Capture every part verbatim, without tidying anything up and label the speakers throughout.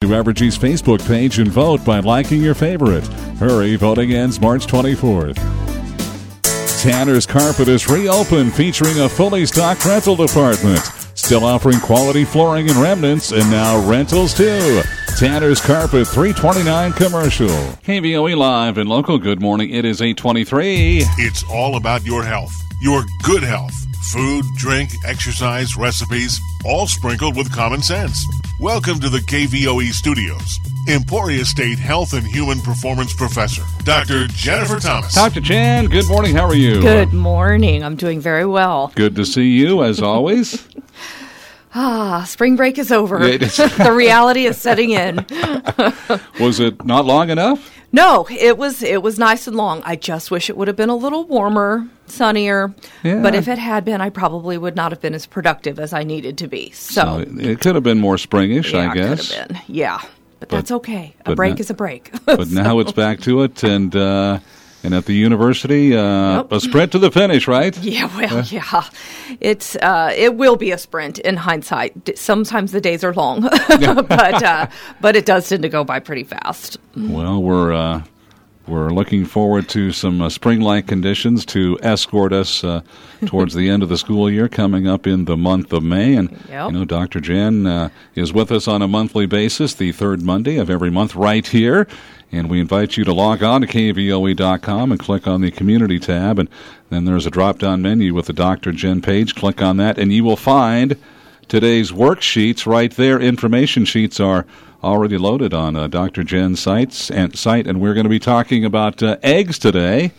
Speaker 1: Evergy's Facebook page and vote by liking your favorite. Hurry, voting ends March twenty-fourth. Tanner's Carpet is reopened, featuring a fully stocked rental department. Still offering quality flooring and remnants, and now rentals too. Tanner's Carpet, three twenty-nine Commercial. K V O E Live and Local. Good morning. It is eight twenty-three.
Speaker 2: It's all about your health, your good health. Food, drink, exercise, recipes, all sprinkled with common sense. Welcome to the K V O E studios. Emporia State Health and Human Performance Professor, Doctor Jennifer Thomas.
Speaker 1: Doctor Jen, good morning. How are you?
Speaker 3: Good morning. I'm doing very well.
Speaker 1: Good to see you, as always.
Speaker 3: Ah, spring break is over. The reality is setting in.
Speaker 1: Was it not long enough?
Speaker 3: No, it was it was nice and long. I just wish it would have been a little warmer, sunnier. Yeah. But if it had been, I probably would not have been as productive as I needed to be. So,
Speaker 1: so it could have been more springish,
Speaker 3: yeah,
Speaker 1: I guess.
Speaker 3: It could have been. Yeah, but, but that's okay. A
Speaker 1: but
Speaker 3: break
Speaker 1: now,
Speaker 3: is a break.
Speaker 1: But
Speaker 3: so.
Speaker 1: Now it's back to it, and uh, and at the university, uh,
Speaker 3: yep.
Speaker 1: a sprint to the finish, right?
Speaker 3: Yeah, well, uh, yeah. It's uh, it will be a sprint in hindsight. Sometimes the days are long, but uh, but it does tend to go by pretty fast.
Speaker 1: Well, we're uh, we're looking forward to some uh, spring-like conditions to escort us uh, towards the end of the school year coming up in the month of May. And
Speaker 3: yep.
Speaker 1: you know, Doctor Jen uh, is with us on a monthly basis, the third Monday of every month, right here. And we invite you to log on to K V O E dot com and click on the Community tab. And then there's a drop-down menu with the Doctor Jen page. Click on that, and you will find today's worksheets right there. Information sheets are already loaded on uh, Doctor Jen's sites and site, and we're going to be talking about uh, eggs today.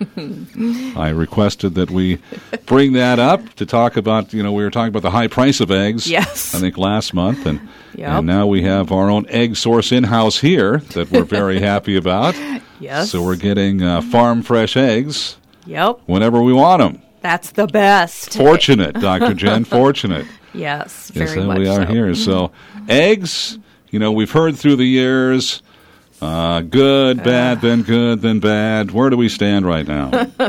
Speaker 1: I requested that we bring that up to talk about, you know, we were talking about the high price of eggs,
Speaker 3: yes.
Speaker 1: I think, last month, and
Speaker 3: yep.
Speaker 1: and now we have our own egg source in-house here that we're very happy about.
Speaker 3: Yes.
Speaker 1: So we're getting uh, farm fresh eggs
Speaker 3: yep.
Speaker 1: whenever we want them.
Speaker 3: That's the best.
Speaker 1: Fortunate, Doctor Jen, fortunate.
Speaker 3: Yes,
Speaker 1: yes,
Speaker 3: very much
Speaker 1: we are
Speaker 3: so.
Speaker 1: here. So eggs, you know, we've heard through the years, uh, good, bad, uh, then good, then bad. Where do we stand right now?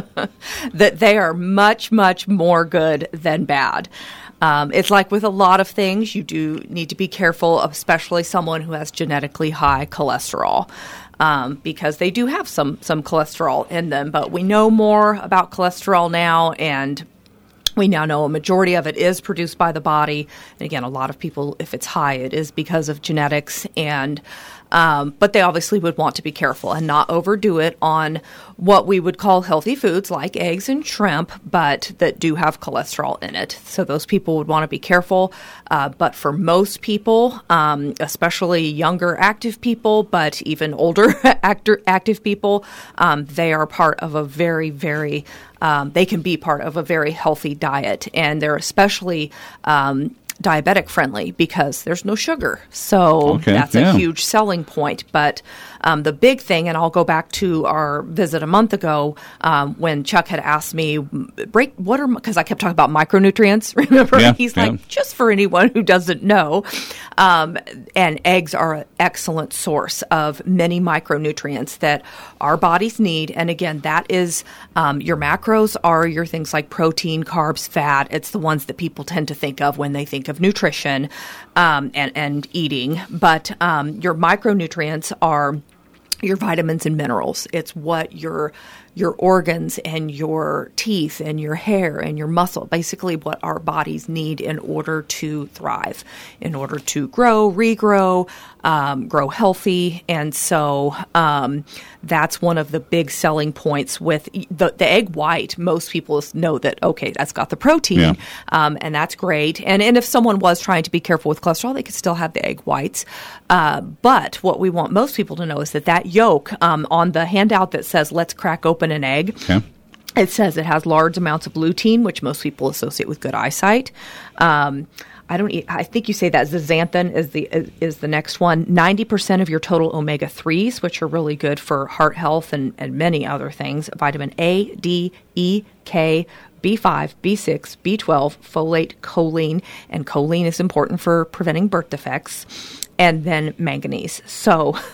Speaker 3: That they are much, much more good than bad. Um, it's like with a lot of things, you do need to be careful, especially someone who has genetically high cholesterol, um, because they do have some some cholesterol in them. But we know more about cholesterol now, and we now know a majority of it is produced by the body. And again, a lot of people, if it's high, it is because of genetics. And um, but they obviously would want to be careful and not overdo it on what we would call healthy foods like eggs and shrimp, but that do have cholesterol in it. So those people would want to be careful. Uh, but for most people, um, especially younger active people, but even older actor, active people, um, they are part of a very, very Um, they can be part of a very healthy diet, and they're especially um, diabetic friendly because there's no sugar. So
Speaker 1: okay,
Speaker 3: that's
Speaker 1: yeah.
Speaker 3: a huge selling point. But um, the big thing, and I'll go back to our visit a month ago um, when Chuck had asked me, break what are, because I kept talking about micronutrients, remember?
Speaker 1: Yeah,
Speaker 3: He's
Speaker 1: yeah.
Speaker 3: like, just for anyone who doesn't know. Um, and eggs are an excellent source of many micronutrients that our bodies need. And again, that is um, your macros are your things like protein, carbs, fat. It's the ones that people tend to think of when they think of nutrition um, and, and eating. But um, your micronutrients are your vitamins and minerals. It's what your your organs and your teeth and your hair and your muscle, basically what our bodies need in order to thrive, in order to grow, regrow, um, grow healthy. And so um, that's one of the big selling points with the, the egg white. Most people know that, okay, that's got the protein,
Speaker 1: yeah.
Speaker 3: um, and that's great. And, and if someone was trying to be careful with cholesterol, they could still have the egg whites. Uh, but what we want most people to know is that that yolk um, on the handout that says, let's crack open an egg,
Speaker 1: okay.
Speaker 3: It says it has large amounts of lutein, which most people associate with good eyesight. Um, I don't. Eat, I think you say that zeaxanthin is the is, is the next one. Ninety percent of your total omega threes, which are really good for heart health and, and many other things. Vitamin A, D, E, K, B five, B six, B twelve, folate, choline, and choline is important for preventing birth defects, and then manganese. So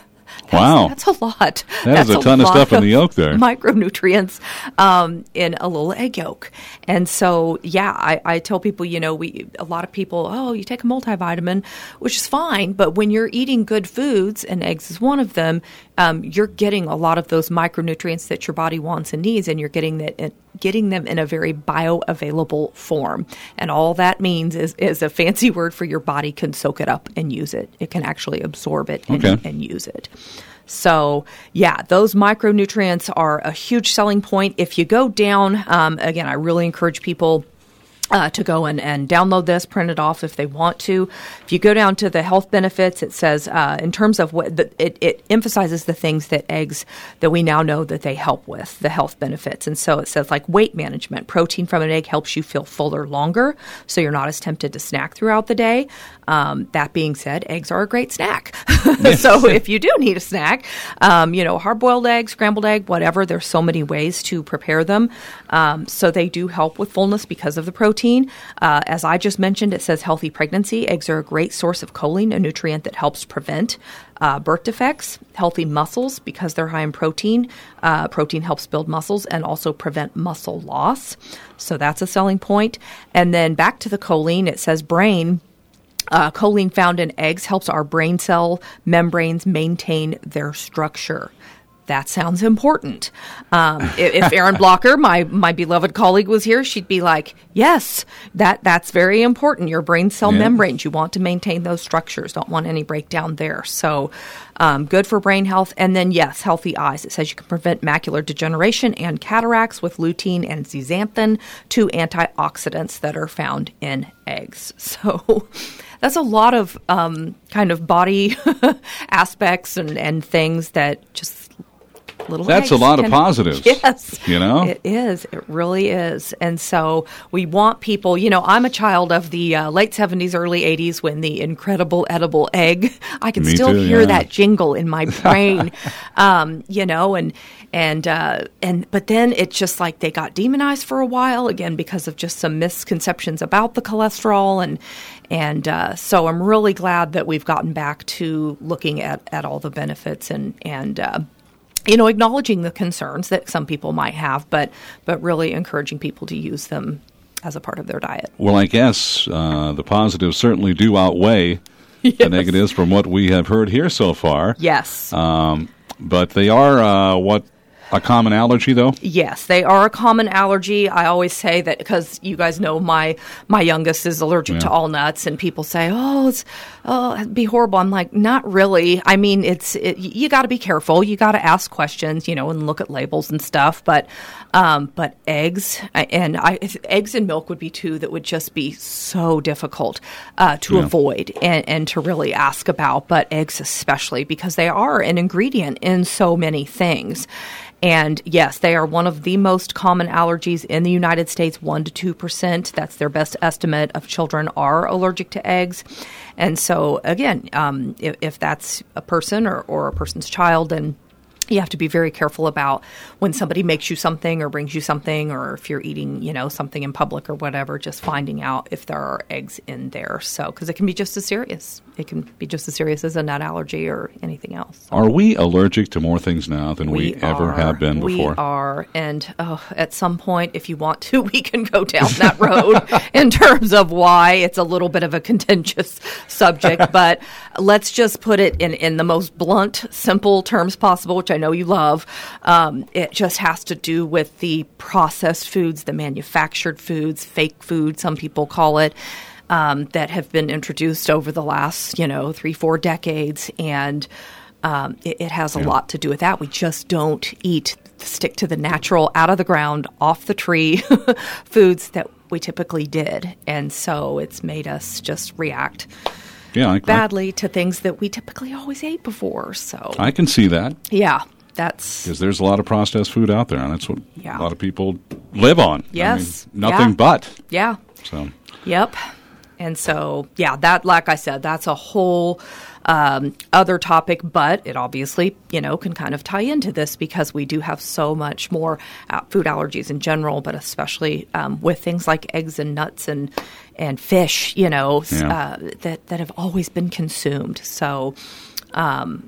Speaker 3: That's,
Speaker 1: wow.
Speaker 3: That's a lot.
Speaker 1: That
Speaker 3: that's
Speaker 1: is a ton
Speaker 3: a
Speaker 1: of stuff in the yolk there.
Speaker 3: Micronutrients um, in a little egg yolk. And so, yeah, I, I tell people, you know, we a lot of people, oh, you take a multivitamin, which is fine. But when you're eating good foods, and eggs is one of them, um, you're getting a lot of those micronutrients that your body wants and needs, and you're getting that getting them in a very bioavailable form. And all that means is, is a fancy word for your body can soak it up and use it. It can actually absorb it and,
Speaker 1: okay.
Speaker 3: and use it. So, yeah, those micronutrients are a huge selling point. If you go down, um, again, I really encourage people Uh, to go and, and download this, print it off if they want to. If you go down to the health benefits, it says uh, in terms of what the, it, it emphasizes the things that eggs that we now know that they help with, the health benefits. And so it says like weight management. Protein from an egg helps you feel fuller longer, so you're not as tempted to snack throughout the day. Um, that being said, eggs are a great snack. So if you do need a snack, um, you know, hard-boiled egg, scrambled egg, whatever, there's so many ways to prepare them. Um, so they do help with fullness because of the protein. Uh, as I just mentioned, it says healthy pregnancy. Eggs are a great source of choline, a nutrient that helps prevent uh, birth defects. Healthy muscles, because they're high in protein. Uh, protein helps build muscles and also prevent muscle loss. So that's a selling point. And then back to the choline, it says brain. Uh, choline found in eggs helps our brain cell membranes maintain their structure. That sounds important. Um, if, if Erin Blocker, my my beloved colleague, was here, she'd be like, yes, that, that's very important. Your brain cell
Speaker 1: yeah.
Speaker 3: membranes, you want to maintain those structures. Don't want any breakdown there. So um, good for brain health. And then, yes, healthy eyes. It says you can prevent macular degeneration and cataracts with lutein and zeaxanthin, two antioxidants that are found in eggs. So that's a lot of um, kind of body aspects and, and things that just little
Speaker 1: That's a
Speaker 3: eggs
Speaker 1: lot
Speaker 3: can,
Speaker 1: of positives.
Speaker 3: Yes.
Speaker 1: You know?
Speaker 3: It is. It really is. And so we want people, you know, I'm a child of the uh, late seventies, early eighties when the incredible edible egg, I can
Speaker 1: Me
Speaker 3: still
Speaker 1: too,
Speaker 3: hear
Speaker 1: yeah.
Speaker 3: that jingle in my brain, um, you know, and, and, uh, and, but then it's just like they got demonized for a while, again, because of just some misconceptions about the cholesterol. And, and, uh, so I'm really glad that we've gotten back to looking at, at all the benefits and, and, uh, you know, acknowledging the concerns that some people might have, but but really encouraging people to use them as a part of their diet.
Speaker 1: Well, I guess uh, the positives certainly do outweigh yes. the negatives from what we have heard here so far.
Speaker 3: Yes.
Speaker 1: Um, but they are uh, what a common allergy, though?
Speaker 3: Yes, they are a common allergy. I always say that because you guys know my my youngest is allergic
Speaker 1: yeah.
Speaker 3: to all nuts, and people say, "Oh, it's oh, it'd be horrible." I'm like, not really. I mean, it's it, you got to be careful. You got to ask questions, you know, and look at labels and stuff. But um, but eggs and I, eggs and milk would be two that would just be so difficult uh, to
Speaker 1: yeah.
Speaker 3: avoid and, and to really ask about. But eggs especially because they are an ingredient in so many things. And yes, they are one of the most common allergies in the United States, one to two percent. That's their best estimate of children are allergic to eggs. And so, again, um, if, if that's a person or, or a person's child, then you have to be very careful about when somebody makes you something or brings you something, or if you're eating, you know, something in public or whatever, just finding out if there are eggs in there. So, because it can be just as serious. It can be just as serious as a nut allergy or anything else.
Speaker 1: Are we allergic to more things now than we, we ever
Speaker 3: are.
Speaker 1: have been before?
Speaker 3: We are. And oh, at some point, if you want to, we can go down that road in terms of why it's a little bit of a contentious subject. But let's just put it in, in the most blunt, simple terms possible, which I know you love. Um, it just has to do with the processed foods, the manufactured foods, fake food, some people call it. Um, that have been introduced over the last, you know, three, four decades. And um, it, it has a yeah. lot to do with that. We just don't eat, stick to the natural, out of the ground, off the tree foods that we typically did. And so it's made us just react
Speaker 1: yeah, I,
Speaker 3: badly
Speaker 1: I,
Speaker 3: to things that we typically always ate before. So
Speaker 1: I can see that.
Speaker 3: Yeah. That's
Speaker 1: because there's a lot of processed food out there, and that's what
Speaker 3: yeah.
Speaker 1: a lot of people live on.
Speaker 3: Yes.
Speaker 1: I mean, nothing
Speaker 3: yeah.
Speaker 1: but.
Speaker 3: Yeah.
Speaker 1: So.
Speaker 3: Yep. And so, yeah, that, like I said, that's a whole um, other topic, but it obviously, you know, can kind of tie into this because we do have so much more uh, food allergies in general, but especially um, with things like eggs and nuts and and fish, you know,
Speaker 1: yeah.
Speaker 3: uh, that, that have always been consumed. So, um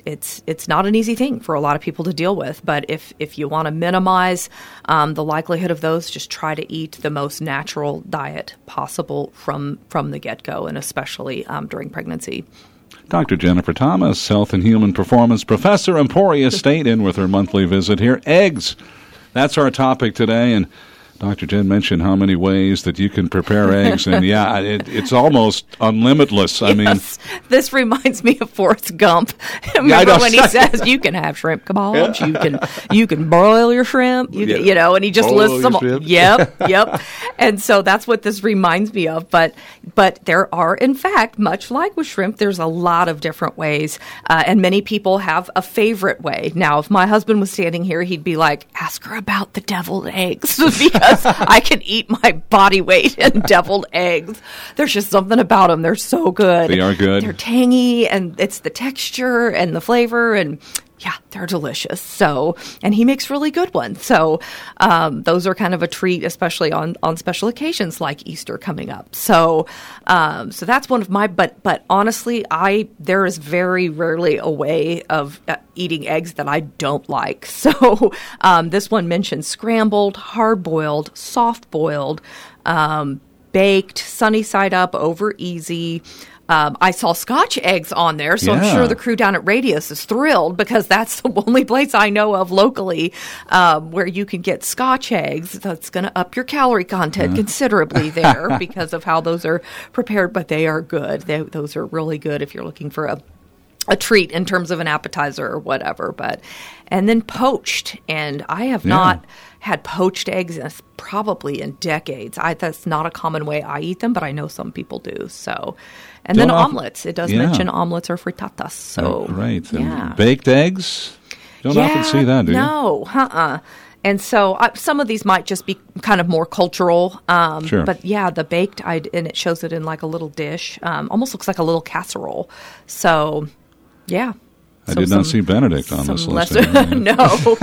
Speaker 3: it's it's not an easy thing for a lot of people to deal with. But if if you want to minimize um, the likelihood of those, just try to eat the most natural diet possible from from the get-go, and especially um, during pregnancy.
Speaker 1: Doctor Jennifer Thomas, Health and Human Performance Professor, Emporia State, in with her monthly visit here. Eggs. That's our topic today, and Doctor Jen mentioned how many ways that you can prepare eggs, and yeah, it, it's almost unlimitless. I
Speaker 3: yes.
Speaker 1: mean,
Speaker 3: this reminds me of Forrest Gump. Remember
Speaker 1: yeah,
Speaker 3: when he says, "You can have shrimp kebabs, you can you can broil your shrimp, you
Speaker 1: yeah.
Speaker 3: can, you know," and he just
Speaker 1: Broil
Speaker 3: lists them. All.
Speaker 1: shrimp.
Speaker 3: Yep, yep. And so that's what this reminds me of. But but there are, in fact, much like with shrimp, there's a lot of different ways, uh, and many people have a favorite way. Now, if my husband was standing here, he'd be like, "Ask her about the deviled eggs," because I can eat my body weight in deviled eggs. There's just something about them. They're so good.
Speaker 1: They are good.
Speaker 3: They're tangy, and it's the texture and the flavor, and yeah, they're delicious. So, and he makes really good ones. So, um, those are kind of a treat, especially on, on special occasions like Easter coming up. So, um, so that's one of my. But but honestly, I there is very rarely a way of uh, eating eggs that I don't like. So, um, this one mentions scrambled, hard boiled, soft boiled, um, baked, sunny side up, over easy. Um, I saw Scotch eggs on there, so
Speaker 1: yeah.
Speaker 3: I'm sure the crew down at Radius is thrilled, because that's the only place I know of locally um, where you can get Scotch eggs. That's going to up your calorie content yeah. considerably there because of how those are prepared, but they are good. They, those are really good if you're looking for a a treat in terms of an appetizer or whatever. But and then poached, and I have yeah. not had poached eggs in, probably in decades. I, that's not a common way I eat them, but I know some people do. So, and Don't then often, omelets. It does yeah. mention omelets or frittatas. So
Speaker 1: oh, right,
Speaker 3: yeah.
Speaker 1: And baked eggs. Don't
Speaker 3: yeah,
Speaker 1: often see that, do you?
Speaker 3: No, uh-uh. And so uh, some of these might just be kind of more cultural. Um,
Speaker 1: sure.
Speaker 3: But yeah, the baked, I, and it shows it in like a little dish. Um, almost looks like a little casserole. So, yeah.
Speaker 1: I
Speaker 3: so
Speaker 1: did
Speaker 3: some,
Speaker 1: not see Benedict on this list.
Speaker 3: Lesser, no,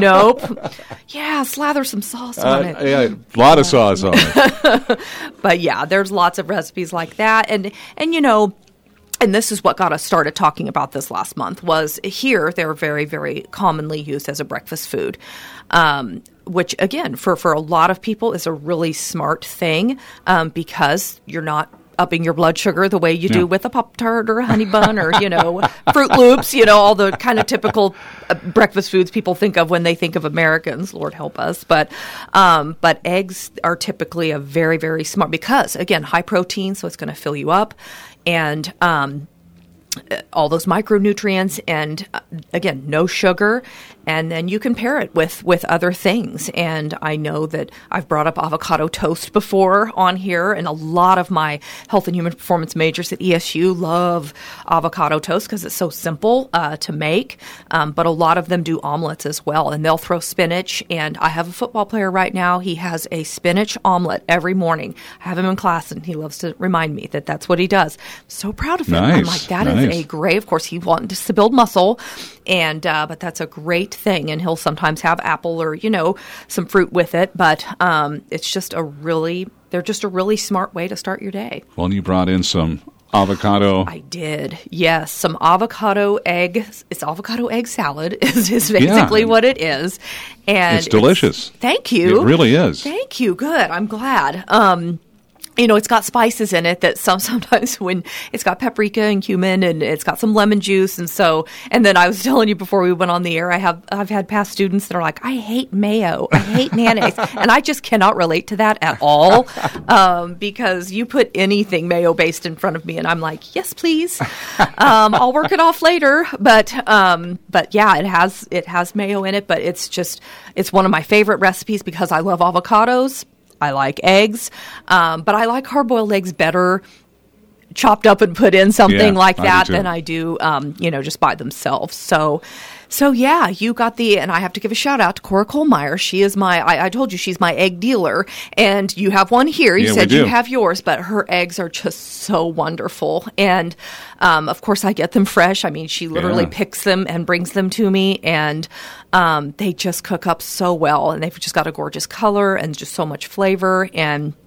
Speaker 3: nope. Yeah, slather some sauce on
Speaker 1: uh,
Speaker 3: it.
Speaker 1: Yeah, a lot yeah. of sauce on it.
Speaker 3: But yeah, there's lots of recipes like that. And, and you know, and this is what got us started talking about this last month, was here they're very, very commonly used as a breakfast food, um, which, again, for, for a lot of people is a really smart thing um, because you're not upping your blood sugar the way you yeah. do with a Pop-Tart or a Honey Bun or, you know, Fruit Loops, you know, all the kind of typical uh, breakfast foods people think of when they think of Americans, Lord help us. But um, but eggs are typically a very, very smart, because, again, high protein, so it's going to fill you up. And um, all those micronutrients, and uh, again, no sugar. And then you can pair it with, with other things. And I know that I've brought up avocado toast before on here, and a lot of my health and human performance majors at E S U love avocado toast because it's so simple uh, to make. Um, but a lot of them do omelets as well, and they'll throw spinach. And I have a football player right now. He has a spinach omelet every morning. I have him in class, and he loves to remind me that that's what he does. I'm so proud of him.
Speaker 1: Nice,
Speaker 3: I'm like, that
Speaker 1: nice.
Speaker 3: is a great, of course, he wants to build muscle, and uh, but that's a great thing. And he'll sometimes have apple or, you know, some fruit with it. But um, it's just a really, they're just a really smart way to start your day.
Speaker 1: Well, you brought in some avocado.
Speaker 3: I did, yes. Some avocado egg. It's avocado egg salad is, is basically
Speaker 1: yeah.
Speaker 3: what it is. And
Speaker 1: it's delicious.
Speaker 3: It's, thank you.
Speaker 1: It really is.
Speaker 3: Thank you. Good. I'm glad. Um, You know, it's got spices in it that some sometimes when it's got paprika and cumin, and it's got some lemon juice. And so, and then I was telling you before we went on the air, I have, I've had past students that are like, I hate mayo. I hate mayonnaise. And I just cannot relate to that at all. Um, because you put anything mayo based in front of me and I'm like, yes, please. Um, I'll work it off later. But, um, but yeah, it has, it has mayo in it, but it's just, it's one of my favorite recipes because I love avocados. I like eggs, um, but I like hard-boiled eggs better chopped up and put in something
Speaker 1: yeah,
Speaker 3: like that
Speaker 1: I
Speaker 3: than I do, um, you know, just by themselves. So, so yeah, you got the, and I have to give a shout out to Cora Kohlmeyer. She is my, I, I told you she's my egg dealer, and you have one here. You
Speaker 1: yeah,
Speaker 3: said you have yours, but her eggs are just so wonderful. And, um, of course, I get them fresh. I mean, she literally
Speaker 1: yeah.
Speaker 3: picks them and brings them to me, and um, they just cook up so well, and they've just got a gorgeous color and just so much flavor. And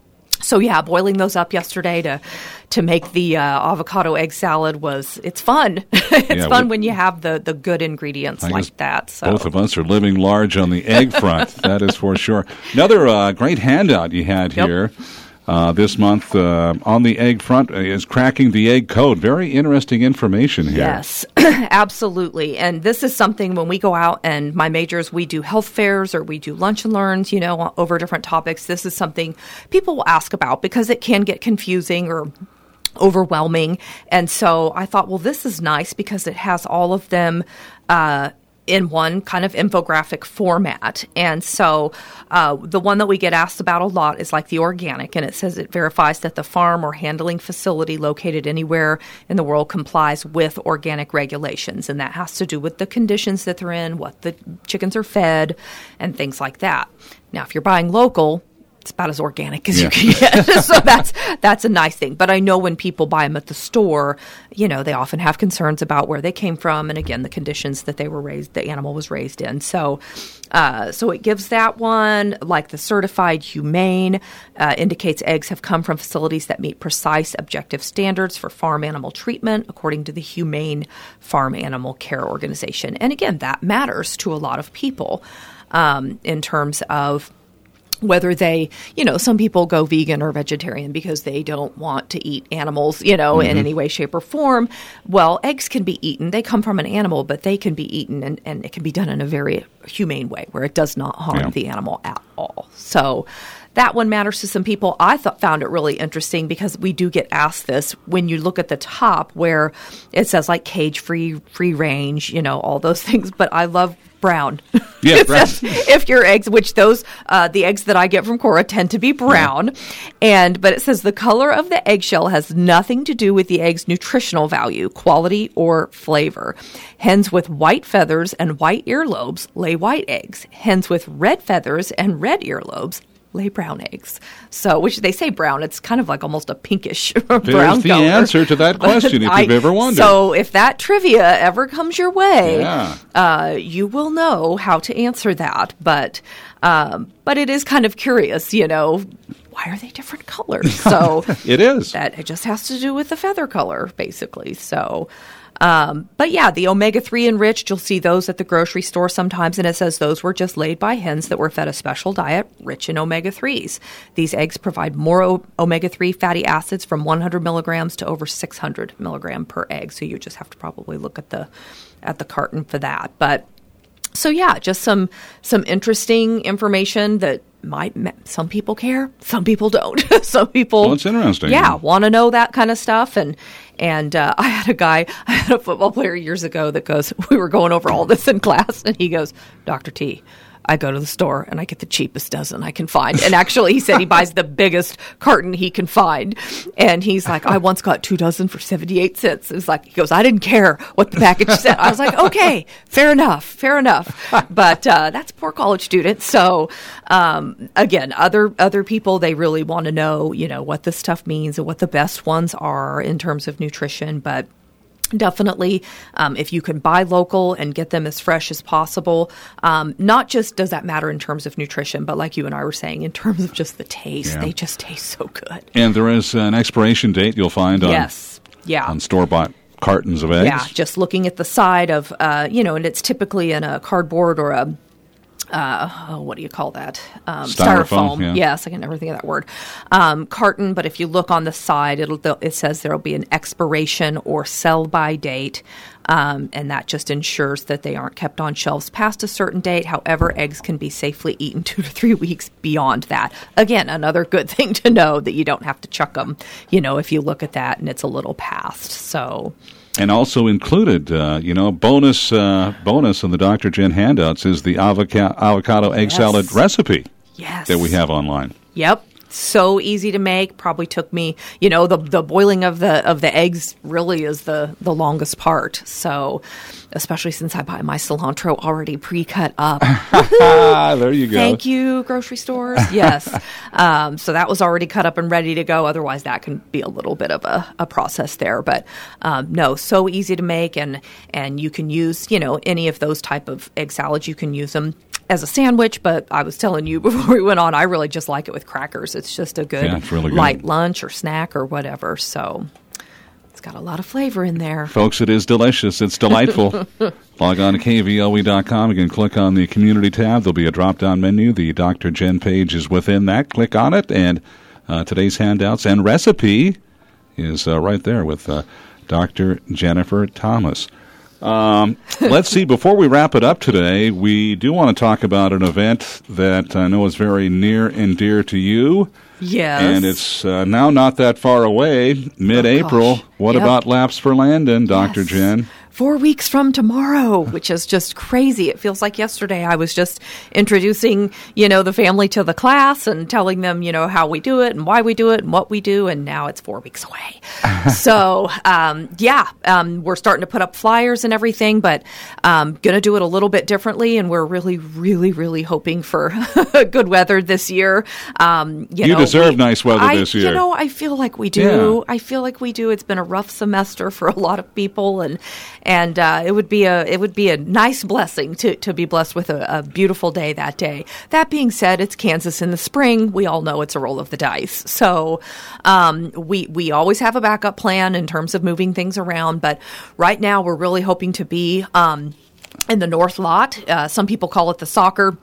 Speaker 3: So yeah, boiling those up yesterday to to make the uh, avocado egg salad was it's fun. it's
Speaker 1: yeah,
Speaker 3: fun
Speaker 1: we,
Speaker 3: when you have the, the good ingredients
Speaker 1: I
Speaker 3: like that. So
Speaker 1: both of us are living large on the egg front. That is for sure. Another uh, great handout you had
Speaker 3: Yep.
Speaker 1: here uh, this month uh, on the egg front is cracking the egg code. Very interesting information here.
Speaker 3: Yes, absolutely. And this is something when we go out and my majors, we do health fairs or we do lunch and learns, you know, over different topics. This is something people will ask about because it can get confusing or overwhelming. And so I thought, well, this is nice because it has all of them uh, in one kind of infographic format. And so uh, the one that we get asked about a lot is like the organic, and it says it verifies that the farm or handling facility located anywhere in the world complies with organic regulations. And that has to do with the conditions that they're in, what the chickens are fed, and things like that. Now, if you're buying local, it's about as organic as
Speaker 1: yeah.
Speaker 3: you can get. So that's that's a nice thing. But I know when people buy them at the store, you know, they often have concerns about where they came from and, again, the conditions that they were raised, the animal was raised in. So uh, so it gives that one, like the certified humane, uh, indicates eggs have come from facilities that meet precise objective standards for farm animal treatment, according to the Humane Farm Animal Care Organization. And, again, that matters to a lot of people um, in terms of whether they, you know, some people go vegan or vegetarian because they don't want to eat animals, you know, mm-hmm. in any way, shape, or form. Well, eggs can be eaten. They come from an animal, but they can be eaten, and, and it can be done in a very humane way where it does not harm
Speaker 1: yeah.
Speaker 3: the animal at all. So that one matters to some people. I thought found it really interesting because we do get asked this when you look at the top where it says like cage-free, free range, you know, all those things. But I love brown.
Speaker 1: Yeah, brown.
Speaker 3: If your eggs, which those, uh, the eggs that I get from Cora tend to be brown. Yeah. And, but it says the color of the eggshell has nothing to do with the egg's nutritional value, quality, or flavor. Hens with white feathers and white earlobes lay white eggs. Hens with red feathers and red earlobes lay brown eggs. So, which they say brown, it's kind of like almost a pinkish brown
Speaker 1: There's the
Speaker 3: color.
Speaker 1: answer to that question, if
Speaker 3: I,
Speaker 1: you've ever wondered.
Speaker 3: So, if that trivia ever comes your way,
Speaker 1: yeah.
Speaker 3: uh, you will know how to answer that. But, um, but it is kind of curious, you know, why are they different colors? So
Speaker 1: it is.
Speaker 3: That it just has to do with the feather color, basically. So. Um, but yeah, the omega three enriched, you'll see those at the grocery store sometimes, and it says those were just laid by hens that were fed a special diet rich in omega threes. These eggs provide more o- omega three fatty acids from one hundred milligrams to over six hundred milligram per egg. So you just have to probably look at the at the carton for that. But so yeah, just some some interesting information that might some people care, some people don't. Some people,
Speaker 1: well, it's interesting.
Speaker 3: Yeah, want to know that kind of stuff. And and uh, I had a guy, I had a football player years ago that goes, we were going over all this in class, and he goes, Doctor T, I go to the store and I get the cheapest dozen I can find. And actually, he said he buys the biggest carton he can find. And he's like, I once got two dozen for seventy-eight cents. It's like, he goes, I didn't care what the package said. I was like, okay, fair enough, fair enough. But uh, that's a poor college student. So um, again, other other people, they really want to know, you know, what this stuff means and what the best ones are in terms of nutrition. But definitely, um, if you can buy local and get them as fresh as possible, um, not just does that matter in terms of nutrition, but like you and I were saying, in terms of just the taste,
Speaker 1: yeah.
Speaker 3: they just taste so good.
Speaker 1: And there is an expiration date you'll find on,
Speaker 3: yes. yeah.
Speaker 1: on store-bought cartons of eggs.
Speaker 3: Yeah, just looking at the side of, uh, you know, and it's typically in a cardboard or a Uh, oh, what do you call that? Um,
Speaker 1: styrofoam.
Speaker 3: styrofoam.
Speaker 1: Yeah.
Speaker 3: Yes, I can never think of that word. Um, carton, but if you look on the side, it'll it says there will be an expiration or sell-by date, um, and that just ensures that they aren't kept on shelves past a certain date. However, eggs can be safely eaten two to three weeks beyond that. Again, another good thing to know that you don't have to chuck them, you know, if you look at that and it's a little past. So.
Speaker 1: And also included, uh, you know, bonus uh, bonus in the Doctor Jen handouts is the avoca- avocado egg
Speaker 3: yes.
Speaker 1: salad recipe
Speaker 3: yes.
Speaker 1: that we have online.
Speaker 3: Yep. So easy to make. Probably took me, you know, the the boiling of the of the eggs really is the, the longest part. So, especially since I buy my cilantro already pre-cut up.
Speaker 1: There you go.
Speaker 3: Thank you, grocery stores. Yes. um, so that was already cut up and ready to go. Otherwise, that can be a little bit of a, a process there. But um, no, so easy to make, and and you can use, you know, any of those type of egg salads. You can use them as a sandwich, but I was telling you before we went on, I really just like it with crackers. It's just a good,
Speaker 1: yeah, it's really good
Speaker 3: light lunch or snack or whatever. So it's got a lot of flavor in there.
Speaker 1: Folks, it is delicious. It's delightful. Log on to K V O E dot com. You can click on the community tab. There'll be a drop-down menu. The Doctor Jen page is within that. Click on it, and uh, today's handouts and recipe is uh, right there with uh, Doctor Jennifer Thomas. Um, let's see, before we wrap it up today, we do want to talk about an event that I know is very near and dear to you.
Speaker 3: Yes.
Speaker 1: And it's uh, now not that far away, mid-April.
Speaker 3: Oh,
Speaker 1: what
Speaker 3: yep.
Speaker 1: about Laps for Landon, Doctor
Speaker 3: Yes.
Speaker 1: Jen?
Speaker 3: Four weeks from tomorrow, which is just crazy. It feels like yesterday I was just introducing, you know, the family to the class and telling them, you know, how we do it and why we do it and what we do. And now it's four weeks away. so, um, yeah, um, we're starting to put up flyers and everything, but um, going to do it a little bit differently. And we're really, really, really hoping for good weather this year. Um, you
Speaker 1: You
Speaker 3: know,
Speaker 1: deserve
Speaker 3: we-
Speaker 1: nice weather
Speaker 3: I,
Speaker 1: this year.
Speaker 3: You know, I feel like we do. I feel like we do. It's been a rough semester for a lot of people, and and uh, it would be a it would be a nice blessing to, to be blessed with a, a beautiful day that day. That being said, it's Kansas in the spring. We all know it's a roll of the dice. So um, we we always have a backup plan in terms of moving things around. But right now, we're really hoping to be um, in the north lot. Uh, some people call it the soccer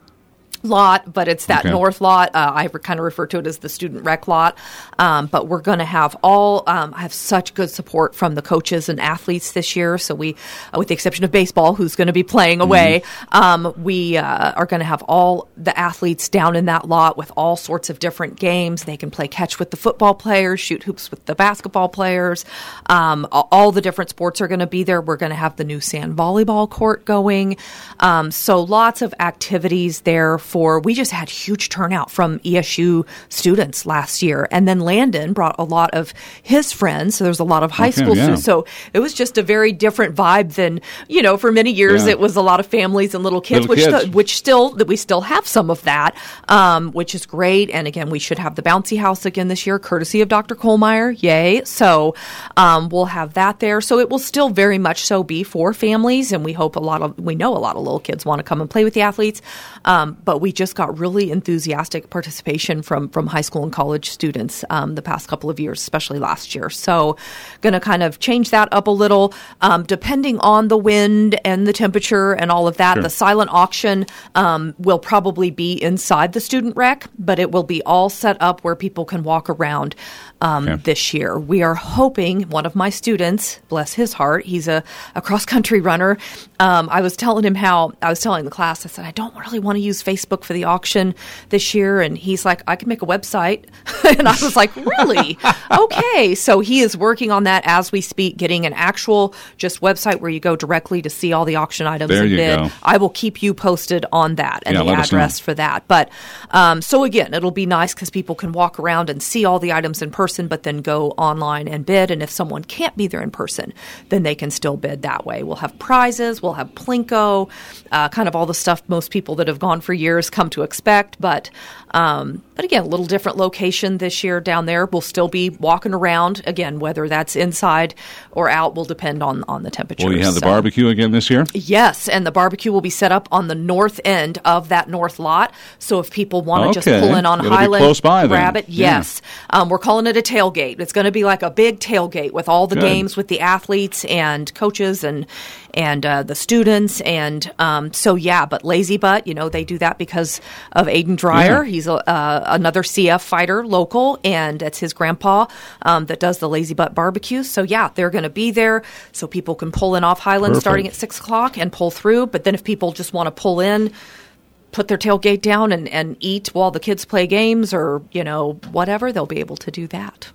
Speaker 3: lot, but it's that
Speaker 1: Okay.
Speaker 3: north lot. Uh, I kind of refer to it as the student rec lot. Um, but we're going to have all, um, I have such good support from the coaches and athletes this year. So we, uh, with the exception of baseball, who's going to be playing away, mm-hmm. um, we uh, are going to have all the athletes down in that lot with all sorts of different games. They can play catch with the football players, shoot hoops with the basketball players. Um, all the different sports are going to be there. We're going to have the new sand volleyball court going. Um, so lots of activities there. For we just had huge turnout from E S U students last year, and then Landon brought a lot of his friends. So there's a lot of high
Speaker 1: Okay,
Speaker 3: school
Speaker 1: yeah.
Speaker 3: students. So it was just a very different vibe than, you know, for many years
Speaker 1: Yeah.
Speaker 3: it was a lot of families and little kids,
Speaker 1: Little
Speaker 3: which
Speaker 1: kids.
Speaker 3: st- which still that we still have some of that, um, which is great. And again, we should have the bouncy house again this year, courtesy of Doctor Kohlmeyer. Yay! So um, we'll have that there. So it will still very much so be for families, and we hope a lot of we know a lot of little kids want to come and play with the athletes. Um, but we just got really enthusiastic participation from from high school and college students um, the past couple of years, especially last year. So going to kind of change that up a little, um, depending on the wind and the temperature and all of that.
Speaker 1: Sure.
Speaker 3: The silent auction um, will probably be inside the student rec, but it will be all set up where people can walk around um,
Speaker 1: Okay.
Speaker 3: this year. We are hoping one of my students, bless his heart, he's a, a cross-country runner. Um, I was telling him how, I was telling the class, I said, I don't really want to use Facebook for the auction this year. And he's like, I can make a website. And I was like, really? Okay. So he is working on that as we speak, getting an actual just website where you go directly to see all the auction items
Speaker 1: There
Speaker 3: and
Speaker 1: you
Speaker 3: bid.
Speaker 1: go.
Speaker 3: I will keep you posted on that and
Speaker 1: Yeah,
Speaker 3: the
Speaker 1: let us know.
Speaker 3: address for that. But um, so again, it'll be nice because people can walk around and see all the items in person, but then go online and bid. And if someone can't be there in person, then they can still bid that way. We'll have prizes, we'll have Plinko, uh, kind of all the stuff most people that have gone for years come to expect. But um, but again, a little different location this year down there. We'll still be walking around. Again, whether that's inside or out will depend on, on the temperature.
Speaker 1: Will you have the
Speaker 3: So-
Speaker 1: barbecue again this year?
Speaker 3: Yes, and the barbecue will be set up on the north end of that north lot. So if people want to just
Speaker 1: Okay.
Speaker 3: pull in on
Speaker 1: It'll be
Speaker 3: Highland,
Speaker 1: close by then.
Speaker 3: grab it.
Speaker 1: Yeah.
Speaker 3: Yes, um, we're calling it a tailgate. It's going to be like a big tailgate with all the
Speaker 1: Good.
Speaker 3: games with the athletes and coaches and and uh, the students. And um, so yeah, but Lazy Butt, you know, they do that because of Aiden Dreyer.
Speaker 1: Yeah.
Speaker 3: He's a, uh, another C F fighter local, and it's his grandpa um, that does the Lazy Butt barbecue. So yeah, they're going to be there so people can pull in off Highland
Speaker 1: Perfect.
Speaker 3: starting at six o'clock and pull through. But then if people just want to pull in, put their tailgate down and, and eat while the kids play games or, you know, whatever, they'll be able to do that.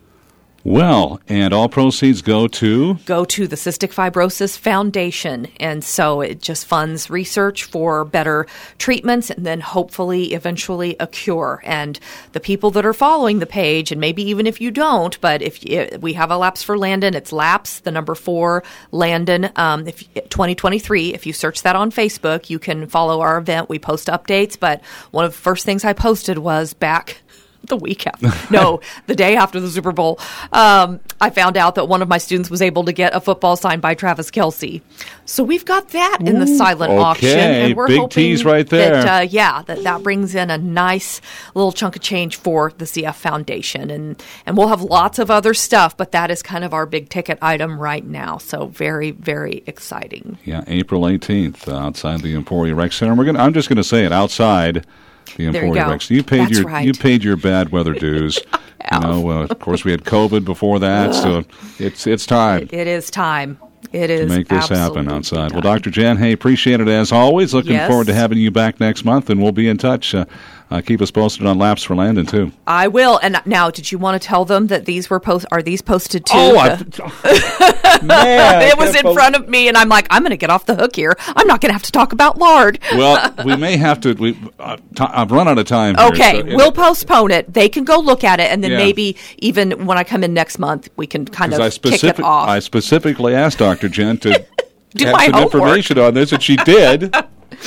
Speaker 1: Well, and all proceeds go to...
Speaker 3: Go to the Cystic Fibrosis Foundation. And so it just funds research for better treatments and then hopefully eventually a cure. And the people that are following the page, and maybe even if you don't, but if you, we have a Laps for Landon, it's Laps, the number four, Landon, um, if twenty twenty-three. If you search that on Facebook, you can follow our event. We post updates. But one of the first things I posted was back the week after, no, the day after the Super Bowl, um, I found out that one of my students was able to get a football signed by Travis Kelce. So we've got that in the silent
Speaker 1: okay.
Speaker 3: auction. And we're
Speaker 1: Big
Speaker 3: hoping
Speaker 1: tease right there.
Speaker 3: That, uh, yeah, that, that brings in a nice little chunk of change for the C F Foundation. And, and we'll have lots of other stuff, but that is kind of our big ticket item right now. So very, very exciting.
Speaker 1: Yeah, April eighteenth uh, outside the Emporia Rec Center. We're gonna, I'm just going to say it, outside the Emporia Rec Center. You paid
Speaker 3: That's
Speaker 1: your
Speaker 3: right.
Speaker 1: you paid your bad weather dues. You know, uh, of course, we had COVID before that, so it's it's time.
Speaker 3: It, it is time. It is
Speaker 1: to make this happen
Speaker 3: absolutely
Speaker 1: outside.
Speaker 3: time.
Speaker 1: Well, Doctor Jen, hey, appreciate it as always. Looking
Speaker 3: Yes.
Speaker 1: forward to having you back next month, and we'll be in touch. Uh, uh, keep us posted on Laps for Landon, too.
Speaker 3: I will. And now, did you want to tell them that these were post? Are these posted too?
Speaker 1: Oh,
Speaker 3: The-
Speaker 1: I, man,
Speaker 3: it was in front of me, and I'm like, I'm going to get off the hook here. I'm not going to have to talk about lard.
Speaker 1: Well, we may have to. We, uh, t- I've run out of time here,
Speaker 3: Okay,
Speaker 1: so-
Speaker 3: we'll postpone it. They can go look at it, and then
Speaker 1: Yeah.
Speaker 3: maybe even when I come in next month, we can kind of
Speaker 1: I,
Speaker 3: kick it
Speaker 1: specific,
Speaker 3: off.
Speaker 1: I specifically asked Doctor Jen to
Speaker 3: Do
Speaker 1: have
Speaker 3: my
Speaker 1: some
Speaker 3: homework.
Speaker 1: information on this, and she did.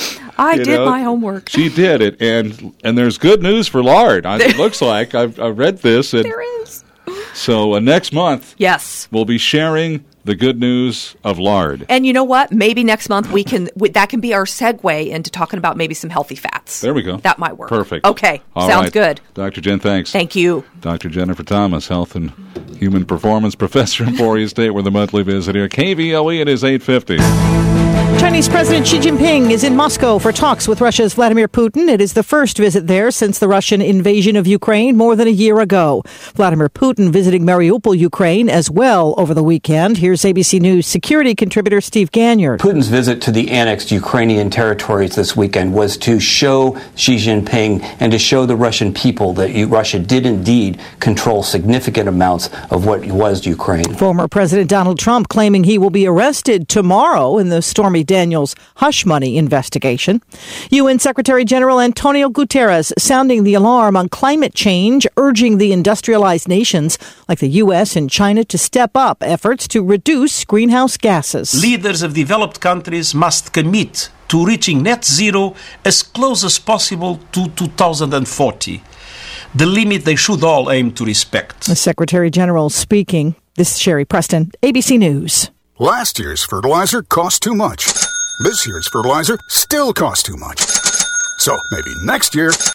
Speaker 3: I
Speaker 1: you
Speaker 3: did
Speaker 1: know.
Speaker 3: my homework.
Speaker 1: She did it, and and there's good news for lard. I, it looks like I've, I've read this, and
Speaker 3: There is.
Speaker 1: so uh, next month
Speaker 3: Yes.
Speaker 1: we'll be sharing the good news of lard.
Speaker 3: And you know what? Maybe next month we can. We, that can be our segue into talking about maybe some healthy fats.
Speaker 1: There we go.
Speaker 3: That might work.
Speaker 1: Perfect.
Speaker 3: Okay.
Speaker 1: All
Speaker 3: Sounds
Speaker 1: right.
Speaker 3: good.
Speaker 1: Doctor Jen, thanks.
Speaker 3: Thank you.
Speaker 1: Doctor Jennifer Thomas, Health and Human Performance Professor at Emporia State, with a monthly visit here. K V O E, it is eight fifty.
Speaker 4: Chinese President Xi Jinping is in Moscow for talks with Russia's Vladimir Putin. It is the first visit there since the Russian invasion of Ukraine more than a year ago. Vladimir Putin visiting Mariupol, Ukraine, as well over the weekend. Here's A B C News security contributor Steve Ganyard.
Speaker 5: Putin's visit to the annexed Ukrainian territories this weekend was to show Xi Jinping and to show the Russian people that Russia did indeed control significant amounts of what was Ukraine.
Speaker 4: Former President Donald Trump claiming he will be arrested tomorrow in the Stormy Daniels hush money investigation. U N Secretary General Antonio Guterres sounding the alarm on climate change, urging the industrialized nations like the U S and China to step up efforts to reduce greenhouse gases.
Speaker 6: Leaders of developed countries must commit to reaching net zero as close as possible to two thousand forty, the limit they should all aim to respect.
Speaker 4: The Secretary General speaking. This is Sherry Preston, A B C News.
Speaker 7: Last year's fertilizer cost too much. This year's fertilizer still costs too much. So maybe next year